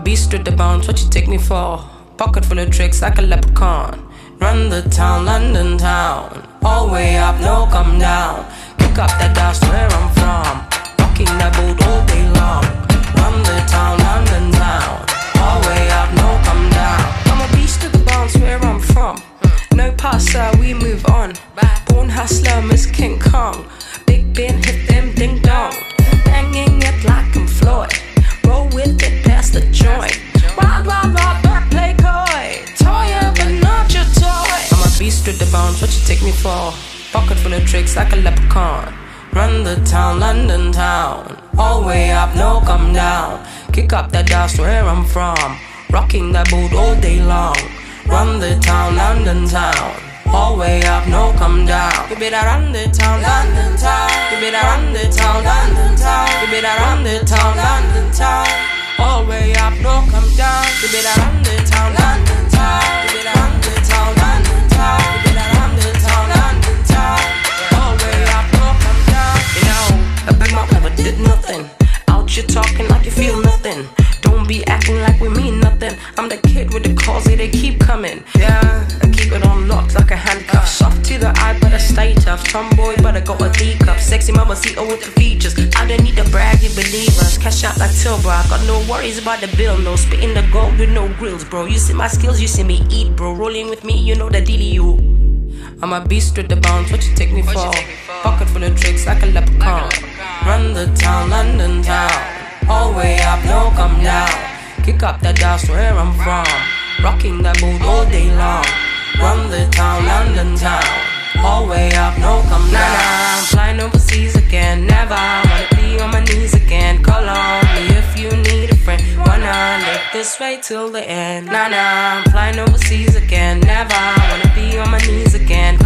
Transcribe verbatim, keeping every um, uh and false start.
beast with the bounce, what you take me for? Pocket full of tricks like a leprechaun. Run the town, London town. All way up, no come down. Kick up that dust where I'm from. Rocking that boat all day long. Run the town, London town. All way up, no come down. I'm a beast with the bounce where I'm from. No passer, we move on. Born hustler, Miss King Kong. Big Ben, hit them ding dong. Banging it like I'm Floyd. Roll with it, pass the joint. Wild, wild, wild, back play coy. Toy, but not your toy. I'm a beast with the bounce, what you take me for? Pocket full of tricks like a leprechaun. Run the town, London town. All way up, no come down. Kick up that dust where I'm from. Rocking that boat all day long. Run the town, London town. All way up, no come down. You better run the town, London town. You better run the town, London town. You better run the town, London town. All way up, no come down. You better run the town, London town. You better run the town, London town. You better run the town, London town. All way up, no come down. You know, a big mouth never did nothing. Out you talking like you feel nothing. Don't be acting like we mean nothing. I'm the kid with the calls, yeah, they keep coming. Yeah, and keep it on lock like a handcuff. Soft to the eye, but I stay tough. Tomboy, but I got a D cup. Sexy mama, see her with the features. I don't need to brag, you believe us. Cash out like Tilbra. I got no worries about the bill. No spitting the gold with no grills, bro. You see my skills, you see me eat, bro. Rolling with me, you know the dealie, you. I'm a beast with the bounce, what you take me for? Pocket full of tricks like a leprechaun. Run the town, London town. All way up, no come down. Kick up that dust where I'm from. Rocking that boat all day long. Run the town, London town. All way up, no come down. Nah, nah, I'm flying overseas again. Never wanna be on my knees again. Call on me if you need a friend. Wanna live this way till the end. Nah, nah, I'm flying overseas again. Never wanna be on my knees again.